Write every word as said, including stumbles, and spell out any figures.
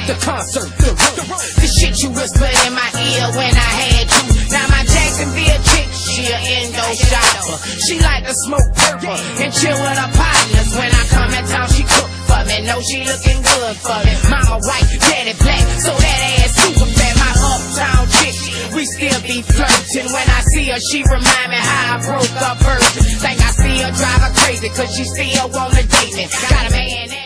the concert, the room. The shit you whispered in my ear when I had you. Now my Jacksonville chick, she a endo shopper. She like to smoke purple and chill with her partners. When I come in town, she cook for me. Know she looking good for me. Mama white, daddy black, so that ass super fat. My uptown chick, we still be flirting. When I see her, she remind me how I broke up first. Think I see her drive her crazy, cause she still wanna date me. Got a man